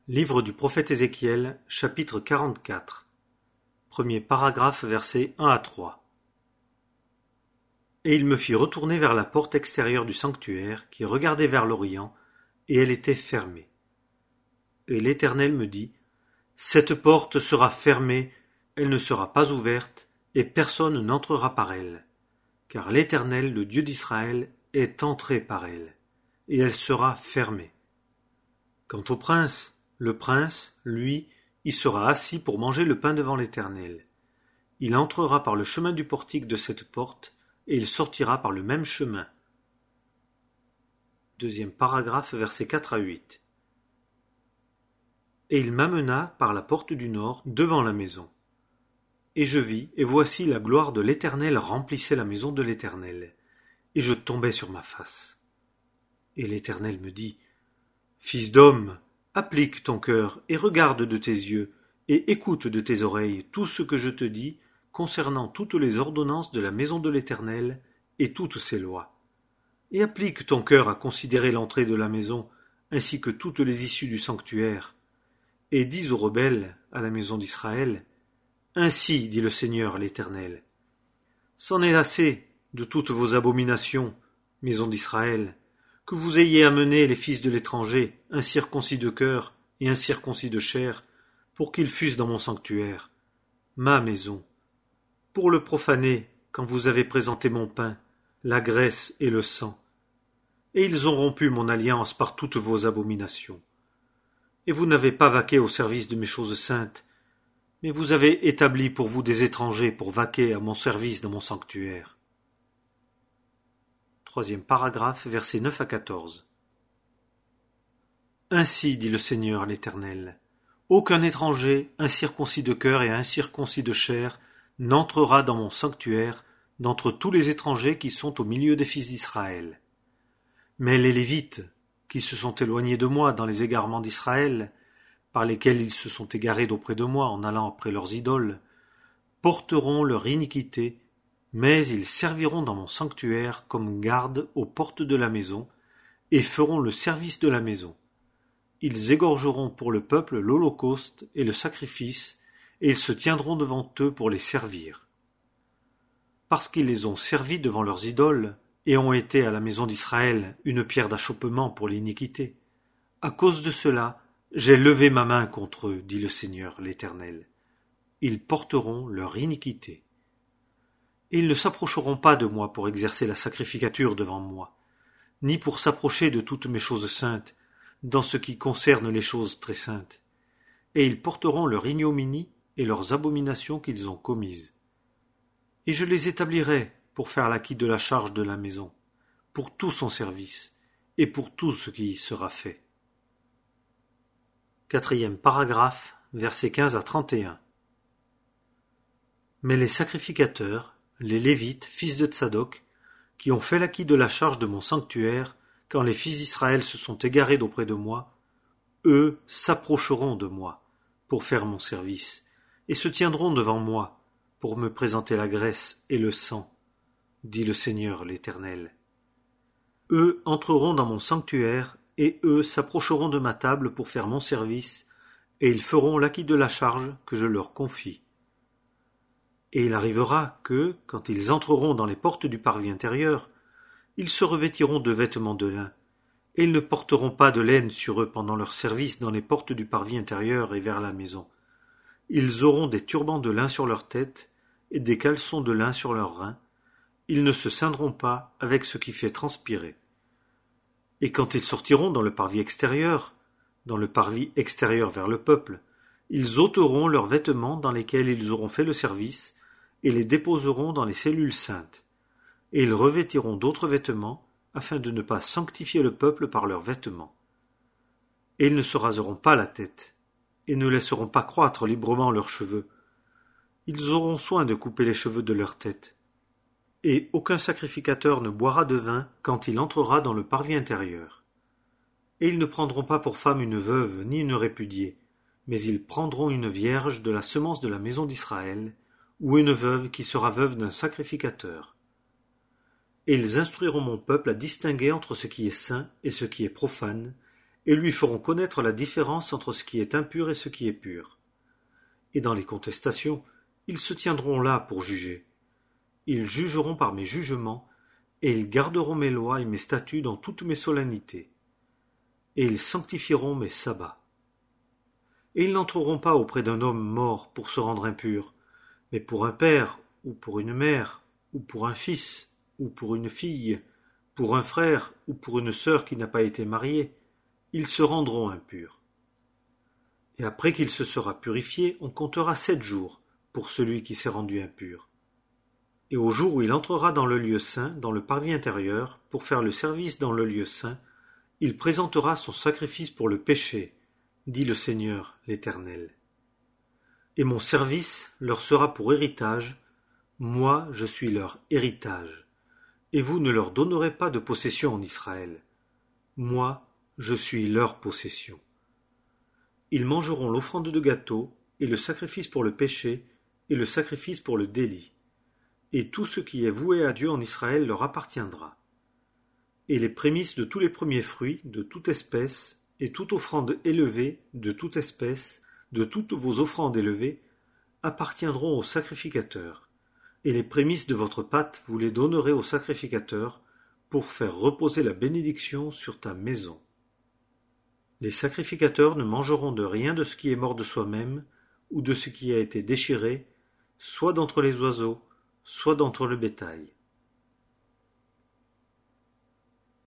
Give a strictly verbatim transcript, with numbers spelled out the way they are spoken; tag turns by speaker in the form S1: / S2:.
S1: Livre du prophète Ézéchiel, chapitre quarante-quatre. Premier paragraphe, versets un à trois. Et il me fit retourner vers la porte extérieure du sanctuaire, qui regardait vers l'Orient, et elle était fermée. Et l'Éternel me dit, Cette porte sera fermée, elle ne sera pas ouverte, et personne n'entrera par elle. Car l'Éternel, le Dieu d'Israël, est entré par elle, et elle sera fermée. Quant au prince, le prince, lui, y sera assis pour manger le pain devant l'Éternel. Il entrera par le chemin du portique de cette porte, et il sortira par le même chemin. Deuxième paragraphe, versets quatre à huit. Et il m'amena par la porte du nord devant la maison. Et je vis, et voici la gloire de l'Éternel remplissait la maison de l'Éternel, et je tombai sur ma face. Et l'Éternel me dit, Fils d'homme, applique ton cœur et regarde de tes yeux et écoute de tes oreilles tout ce que je te dis concernant toutes les ordonnances de la maison de l'Éternel et toutes ses lois. Et applique ton cœur à considérer l'entrée de la maison ainsi que toutes les issues du sanctuaire. Et dis aux rebelles, à la maison d'Israël, Ainsi dit le Seigneur l'Éternel, C'en est assez de toutes vos abominations, maison d'Israël, que vous ayez amené les fils de l'étranger, incirconcis de cœur et incirconcis de chair, pour qu'ils fussent dans mon sanctuaire, ma maison, pour le profaner quand vous avez présenté mon pain, la graisse et le sang. Et ils ont rompu mon alliance par toutes vos abominations. Et vous n'avez pas vaqué au service de mes choses saintes, mais vous avez établi pour vous des étrangers pour vaquer à mon service dans mon sanctuaire. Troisième paragraphe, versets neuf à quatorze. Ainsi dit le Seigneur l'Éternel, aucun étranger, incirconcis de cœur et incirconcis de chair, n'entrera dans mon sanctuaire d'entre tous les étrangers qui sont au milieu des fils d'Israël. Mais les Lévites, qui se sont éloignés de moi dans les égarements d'Israël, par lesquels ils se sont égarés d'auprès de moi en allant après leurs idoles, porteront leur iniquité, mais ils serviront dans mon sanctuaire comme garde aux portes de la maison, et feront le service de la maison. Ils égorgeront pour le peuple l'holocauste et le sacrifice, et ils se tiendront devant eux pour les servir. Parce qu'ils les ont servis devant leurs idoles, et ont été à la maison d'Israël une pierre d'achoppement pour l'iniquité, à cause de cela, j'ai levé ma main contre eux, dit le Seigneur l'Éternel. Ils porteront leur iniquité. Et ils ne s'approcheront pas de moi pour exercer la sacrificature devant moi, ni pour s'approcher de toutes mes choses saintes, dans ce qui concerne les choses très saintes. Et ils porteront leur ignominie et leurs abominations qu'ils ont commises. Et je les établirai pour faire l'acquit de la charge de la maison, pour tout son service, et pour tout ce qui y sera fait. Quatrième paragraphe, versets quinze à trente et un. Mais les sacrificateurs, les Lévites, fils de Tsadok, qui ont fait l'acquit de la charge de mon sanctuaire, quand les fils d'Israël se sont égarés d'auprès de moi, eux s'approcheront de moi, pour faire mon service, et se tiendront devant moi, pour me présenter la graisse et le sang, dit le Seigneur l'Éternel. Eux entreront dans mon sanctuaire, et eux s'approcheront de ma table pour faire mon service, et ils feront l'acquit de la charge que je leur confie. Et il arrivera que, quand ils entreront dans les portes du parvis intérieur, ils se revêtiront de vêtements de lin, et ils ne porteront pas de laine sur eux pendant leur service dans les portes du parvis intérieur et vers la maison. Ils auront des turbans de lin sur leur tête, et des caleçons de lin sur leurs reins. Ils ne se ceindront pas avec ce qui fait transpirer. Et quand ils sortiront dans le parvis extérieur, dans le parvis extérieur vers le peuple, ils ôteront leurs vêtements dans lesquels ils auront fait le service, et les déposeront dans les cellules saintes. Et ils revêtiront d'autres vêtements, afin de ne pas sanctifier le peuple par leurs vêtements. Et ils ne se raseront pas la tête, et ne laisseront pas croître librement leurs cheveux. Ils auront soin de couper les cheveux de leur tête. Et aucun sacrificateur ne boira de vin quand il entrera dans le parvis intérieur. Et ils ne prendront pas pour femme une veuve ni une répudiée, mais ils prendront une vierge de la semence de la maison d'Israël, ou une veuve qui sera veuve d'un sacrificateur. Et ils instruiront mon peuple à distinguer entre ce qui est saint et ce qui est profane, et lui feront connaître la différence entre ce qui est impur et ce qui est pur. Et dans les contestations, ils se tiendront là pour juger. Ils jugeront par mes jugements, et ils garderont mes lois et mes statuts dans toutes mes solennités. Et ils sanctifieront mes sabbats. Et ils n'entreront pas auprès d'un homme mort pour se rendre impurs, mais pour un père, ou pour une mère, ou pour un fils, ou pour une fille, pour un frère, ou pour une sœur qui n'a pas été mariée, ils se rendront impurs. Et après qu'il se sera purifié, on comptera sept jours pour celui qui s'est rendu impur. Et au jour où il entrera dans le lieu saint, dans le parvis intérieur, pour faire le service dans le lieu saint, il présentera son sacrifice pour le péché, dit le Seigneur l'Éternel. Et mon service leur sera pour héritage, moi je suis leur héritage, et vous ne leur donnerez pas de possession en Israël. Moi, je suis leur possession. Ils mangeront l'offrande de gâteau, et le sacrifice pour le péché, et le sacrifice pour le délit. Et tout ce qui est voué à Dieu en Israël leur appartiendra. Et les prémices de tous les premiers fruits, de toute espèce, et toute offrande élevée, de toute espèce, de toutes vos offrandes élevées, appartiendront au sacrificateur. Et les prémices de votre pâte vous les donnerez au sacrificateur, pour faire reposer la bénédiction sur ta maison. Les sacrificateurs ne mangeront de rien de ce qui est mort de soi-même, ou de ce qui a été déchiré, soit d'entre les oiseaux, soit d'entre le bétail.